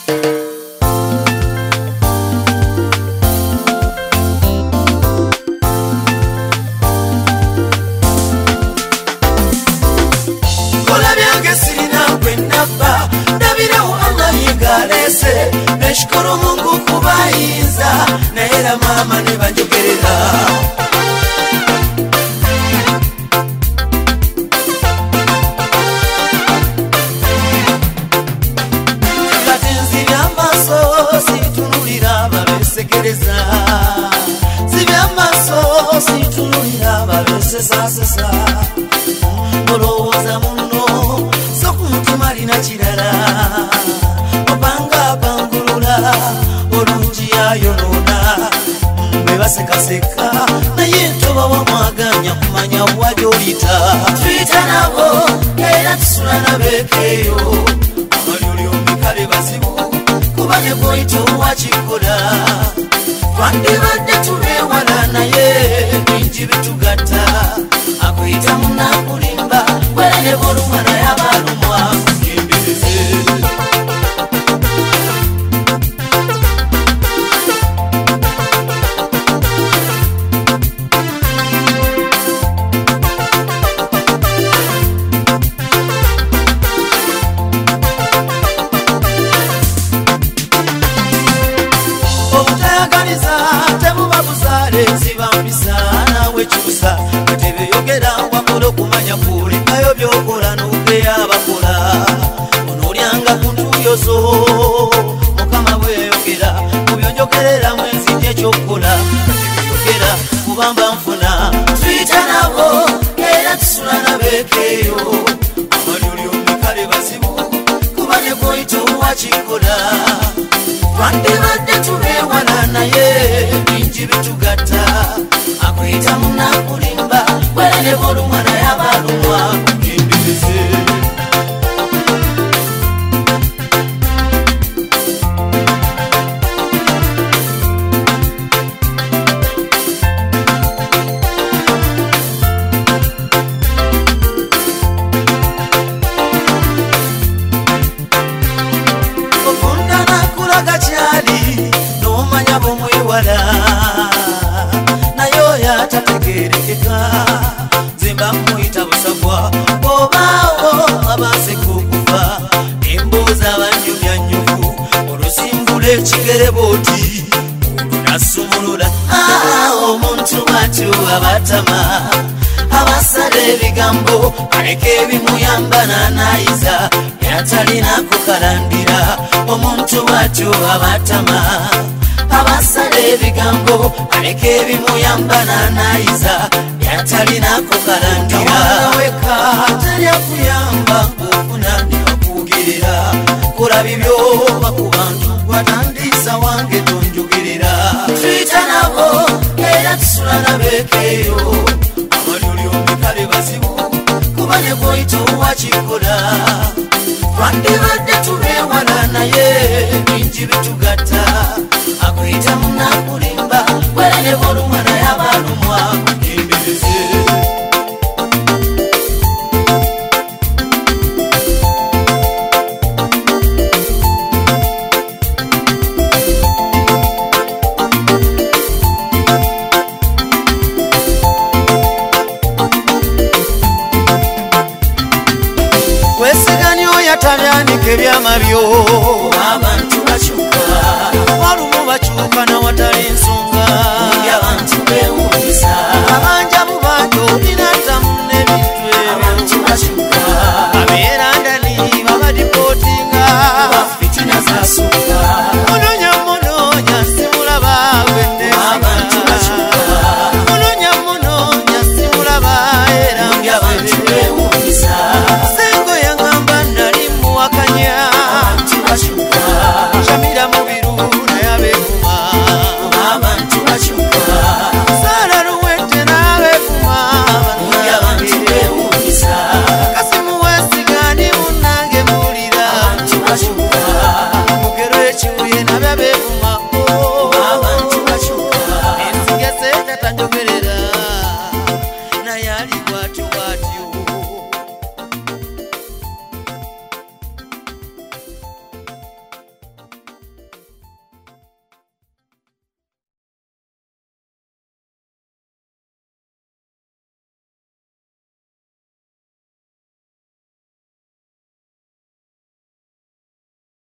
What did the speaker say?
Nashukuru Mungu kubaiza na hela mama nibanjogerera Katinzi byamaso situnulira babesegereza Zibyamaso situnulira babesesasesa Olowooza muno so kumutima lina kirala olungi ayonona bebasekaseka naye ntoba wamwaganya kumanya wajolita twita nabo era tusula nabekeyo amaluli omikale bazibu kuba ne bwoyita owakikola twandibadde tubewala naye bingi bitugatta akuyita munakulimba wera ne bolumwa naye abalumwa kugendereze wechusa katebe yogera wakola kumanya kule kayo byokola nuke abakola onolyanga kuntuyoso mukama bwe yogera kubyonjogerera mwezi nje chokola yogera kubamba mfuna twita nabo era tusula nabekeyo amaluli omikale bazibu kuba ne bwoyita owakikola twandibadde tubewala naye bingi bitugatta akuyita munakulimba wera ne bolumwa naye abalumwa kugendereze okunda nakulaga kyali nomanya bomwewala tategerekeka zimba muyita busagwa obawo abasekukuva embuuza abanyumyanyuvu olusimbula ekigere booti nasumulula omuntu batu abatama abasala ebigambo aleka ebimuyamba nanayiza yatalina kukalandira omuntu batu abatama abasala ebigambo aleka ebimuyamba nanayiza yatalina kukalandira weka talya kuyamba okufuna ne bakugerera kola bibyo bakubantu gwatandisa wange tonjogerera twita nabo era tusula nabekeyo amaluli omikale bazibu kuba ne bwoyita owakikola twandibadde tubewala naye bingi bitugatta akuyita munakulimba wera ne bolumwa naye abalumwa kugendereze kwesiganya oyatalyanike byamabyo abantu bakyuka walumu bakyuka nawatali nsonga abantu bewuliza